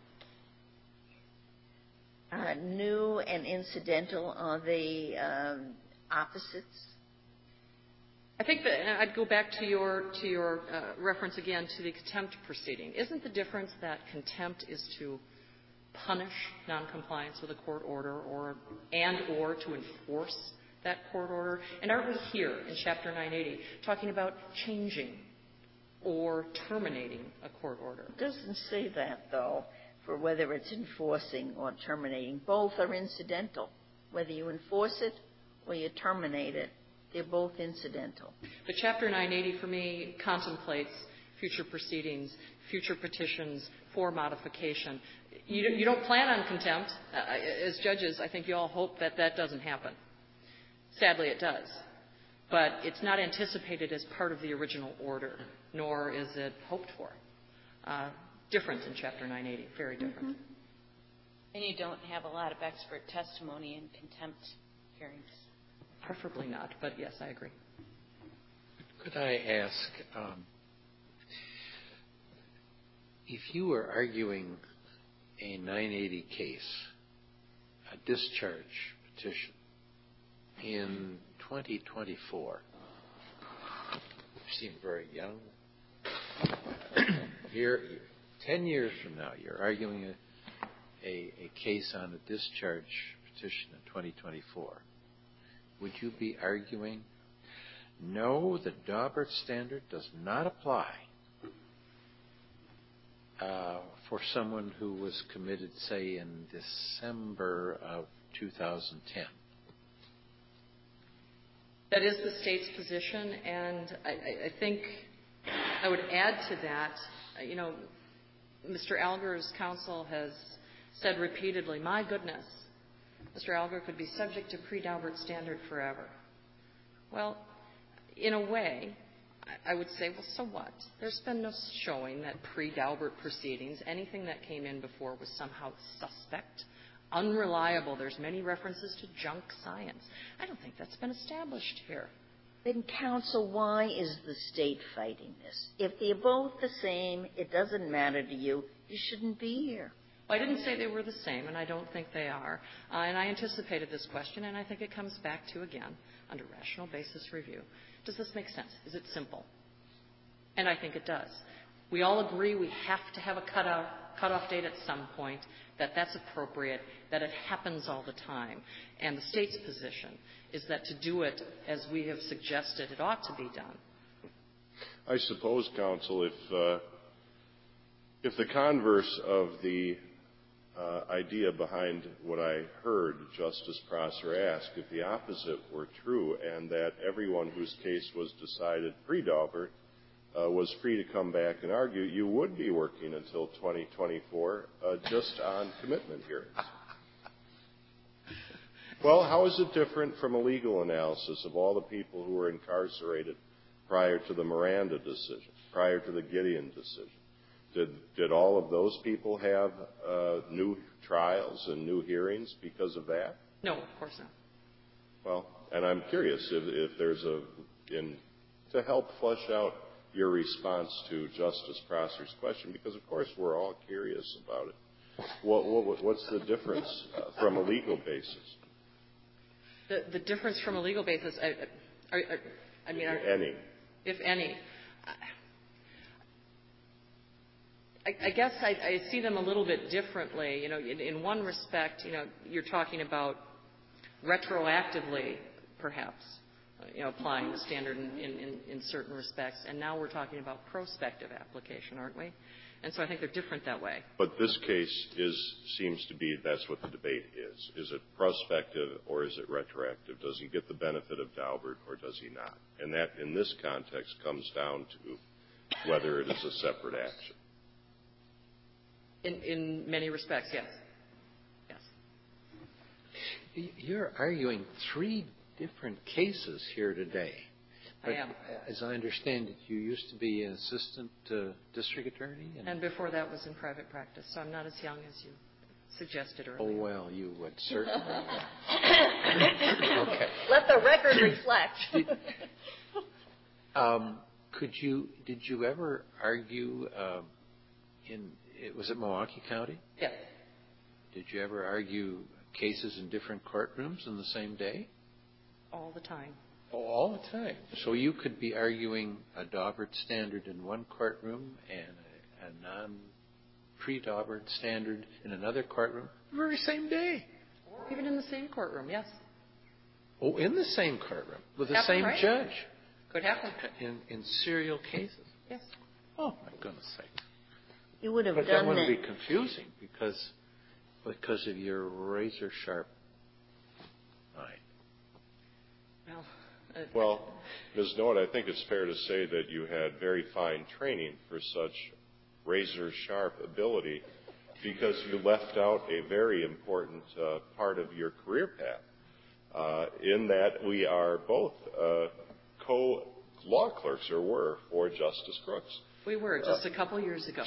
New and incidental, are they opposites? I think that I'd go back to your reference again to the contempt proceeding. Isn't the difference that contempt is to punish noncompliance with a court order or to enforce that court order? And aren't we here in Chapter 980 talking about changing or terminating a court order? It doesn't say that, though, for whether it's enforcing or terminating. Both are incidental. Whether you enforce it or you terminate it, they're both incidental. But Chapter 980, for me, contemplates future proceedings, future petitions for modification. You don't plan on contempt. As judges, I think you all hope that that doesn't happen. Sadly, it does. But it's not anticipated as part of the original order, nor is it hoped for. Different in Chapter 980, very different. Mm-hmm. And you don't have a lot of expert testimony in contempt hearings. Preferably not, but yes, I agree. Could I ask, if you were arguing a 980 case, a discharge petition, in 2024, you seem very young. 10 years from now, you're arguing a case on a discharge petition in 2024. Would you be arguing, no, the Daubert standard does not apply for someone who was committed, say, in December of 2010? That is the state's position, and I think I would add to that, Mr. Alger's counsel has said repeatedly, my goodness, Mr. Alger could be subject to pre-Daubert standard forever. Well, in a way, I would say, well, so what? There's been no showing that pre-Daubert proceedings, anything that came in before was somehow suspect, unreliable. There's many references to junk science. I don't think that's been established here. Then, counsel, why is the state fighting this? If they're both the same, it doesn't matter to you, you shouldn't be here. Well, I didn't say they were the same, and I don't think they are. And I anticipated this question, and I think it comes back to, again, under rational basis review. Does this make sense? Is it simple? And I think it does. We all agree we have to have a cutoff date at some point, that that's appropriate, that it happens all the time. And the state's position is that to do it as we have suggested it ought to be done. I suppose, counsel, if the converse of the idea behind what I heard Justice Prosser ask, if the opposite were true and that everyone whose case was decided pre-Daubert was free to come back and argue, you would be working until 2024 just on commitment hearings. Well, how is it different from a legal analysis of all the people who were incarcerated prior to the Miranda decision, prior to the Gideon decision? Did all of those people have new trials and new hearings because of that? No, of course not. Well, and I'm curious if there's to help flesh out your response to Justice Prosser's question, because of course we're all curious about it. What's the difference from a legal basis? The difference from a legal basis, if any. I guess I see them a little bit differently. In one respect, you're talking about retroactively, perhaps, applying the standard in certain respects, and now we're talking about prospective application, aren't we? And so I think they're different that way. But this case seems to be that's what the debate is. Is it prospective or is it retroactive? Does he get the benefit of Daubert or does he not? And that, in this context, comes down to whether it is a separate action. In many respects, yes. Yes. You're arguing three different cases here today. I am. As I understand it, you used to be an assistant district attorney? And before that was in private practice, so I'm not as young as you suggested earlier. Oh, well, you would certainly. Okay. Let the record reflect. Did you ever argue was it Milwaukee County? Yes. Did you ever argue cases in different courtrooms in the same day? All the time. Oh, all the time. So you could be arguing a Daubert standard in one courtroom and a non-pre-Daubert standard in another courtroom the very same day. Or even in the same courtroom, yes. Oh, in the same courtroom with the same judge. Could happen. In serial cases. Yes. Oh, my goodness sake. You would have but done that would be confusing because of your razor-sharp mind. Well, Ms. Noah, I think it's fair to say that you had very fine training for such razor-sharp ability because you left out a very important part of your career path in that we are both co-law clerks, or were, for Justice Crooks. We were, just a couple years ago.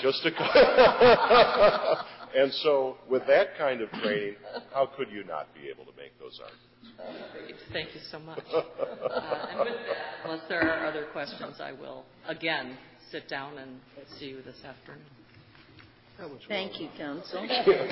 And so, with that kind of training, how could you not be able to make those arguments? Thank you so much. And with that, unless there are other questions, I will, again, sit down and see you this afternoon. Thank you, counsel.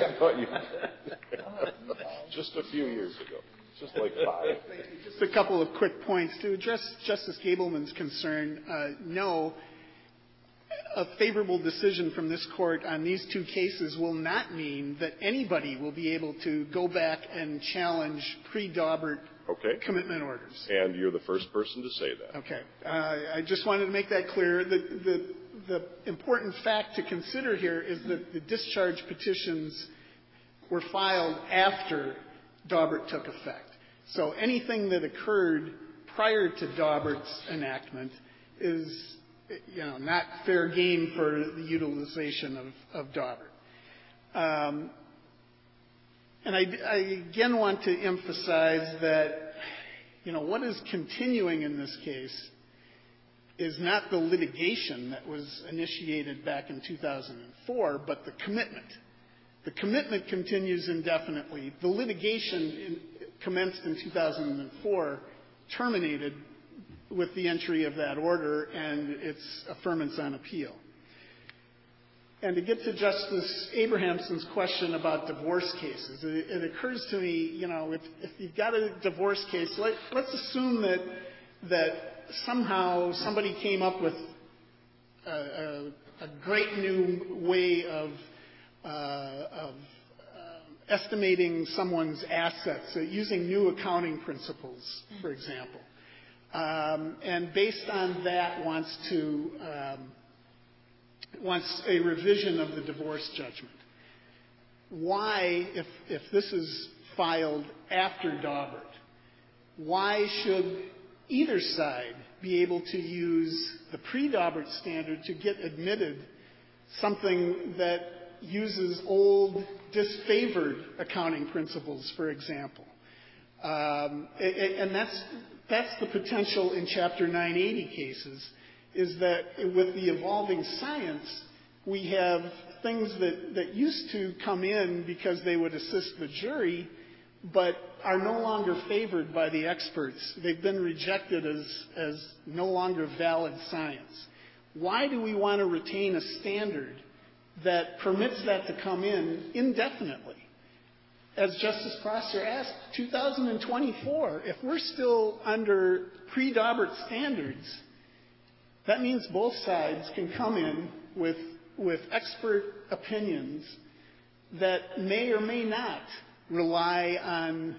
Just a few years ago. Just like 5. Just a couple of quick points. To address Justice Gableman's concern, no, a favorable decision from this court on these two cases will not mean that anybody will be able to go back and challenge pre-Daubert commitment orders. And you're the first person to say that. Okay. I just wanted to make that clear. The the important fact to consider here is that the discharge petitions were filed after Daubert took effect. So anything that occurred prior to Daubert's enactment is, not fair game for the utilization of Daubert. And I again want to emphasize that, what is continuing in this case is not the litigation that was initiated back in 2004, but the commitment. The commitment continues indefinitely. The litigation commenced in 2004, terminated with the entry of that order and its affirmance on appeal. And to get to Justice Abrahamson's question about divorce cases, it occurs to me, if you've got a divorce case, let's assume that somehow somebody came up with a great new way of estimating someone's assets, using new accounting principles, for example, and based on that wants a revision of the divorce judgment. Why, if this is filed after Daubert, why should either side be able to use the pre-Daubert standard to get admitted something that uses old, disfavored accounting principles, for example? And that's the potential in Chapter 980 cases, is that with the evolving science, we have things that used to come in because they would assist the jury, but are no longer favored by the experts. They've been rejected as no longer valid science. Why do we want to retain a standard that permits that to come in indefinitely? As Justice Prosser asked, 2024, if we're still under pre-Daubert standards, that means both sides can come in with expert opinions that may or may not rely on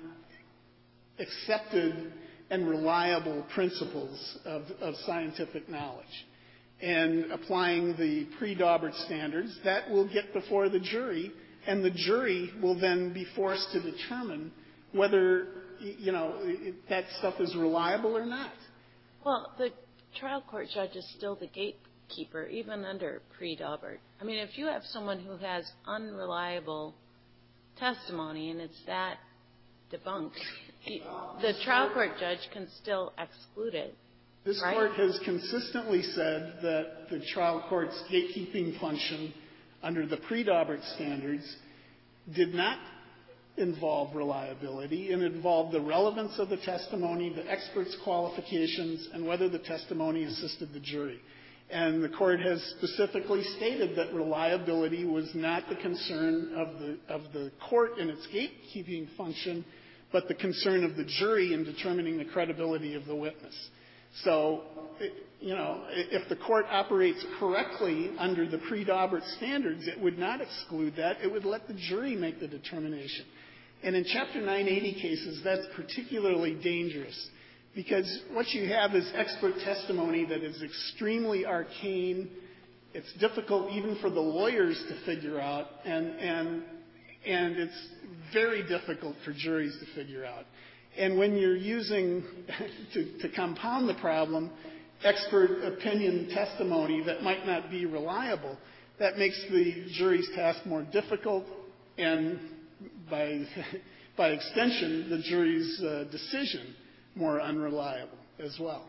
accepted and reliable principles of scientific knowledge. And applying the pre-Daubert standards, that will get before the jury, and the jury will then be forced to determine whether, that stuff is reliable or not. Well, the trial court judge is still the gatekeeper, even under pre-Daubert. I mean, if you have someone who has unreliable testimony and it's that debunked, the trial court judge can still exclude it. This court has consistently said that the trial court's gatekeeping function under the pre-Daubert standards did not involve reliability. It involved the relevance of the testimony, the expert's qualifications, and whether the testimony assisted the jury. And the court has specifically stated that reliability was not the concern of the court in its gatekeeping function, but the concern of the jury in determining the credibility of the witness. So, if the court operates correctly under the pre-Daubert standards, it would not exclude that. It would let the jury make the determination. And in Chapter 980 cases, that's particularly dangerous, because what you have is expert testimony that is extremely arcane. It's difficult even for the lawyers to figure out, and it's very difficult for juries to figure out. And when you're using, to compound the problem, expert opinion testimony that might not be reliable, that makes the jury's task more difficult, and by extension, the jury's decision more unreliable as well.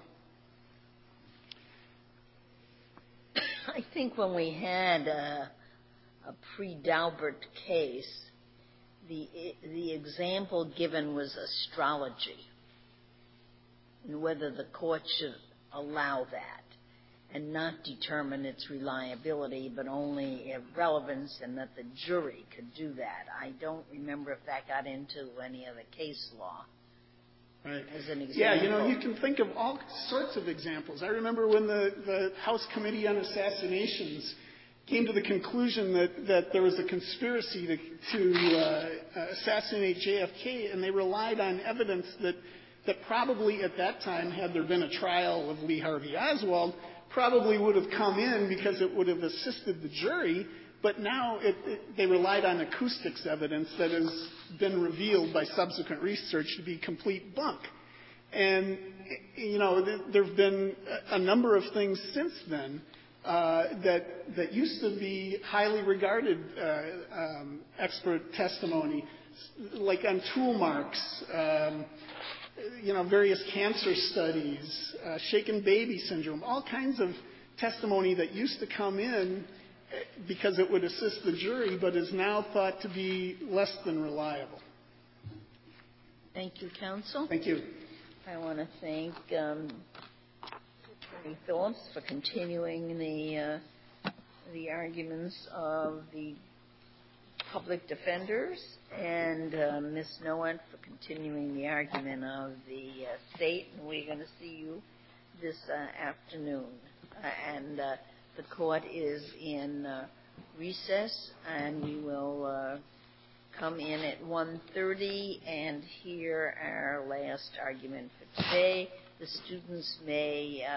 I think when we had a pre-Daubert case, the example given was astrology, and whether the court should allow that and not determine its reliability, but only relevance, and that the jury could do that. I don't remember if that got into any of the case law. Right. As an example. Yeah, you can think of all sorts of examples. I remember when the House Committee on Assassinations came to the conclusion that there was a conspiracy to assassinate JFK, and they relied on evidence that probably at that time, had there been a trial of Lee Harvey Oswald, probably would have come in because it would have assisted the jury, but now they relied on acoustics evidence that has been revealed by subsequent research to be complete bunk. And, you know, there have been a number of things since then that used to be highly regarded expert testimony, like on tool marks, you know, various cancer studies, shaken baby syndrome, all kinds of testimony that used to come in because it would assist the jury, but is now thought to be less than reliable. Thank you, counsel. Thank you. I want to thank Attorney Phillips for continuing the arguments of the public defenders, and Ms. Nowent for continuing the argument of the state. And we're going to see you this afternoon. And the court is in recess, and we will come in at 1:30 and hear our last argument for today. The students may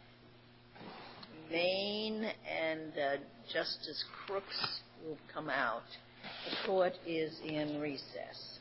remain, and Justice Crooks will come out. The court is in recess.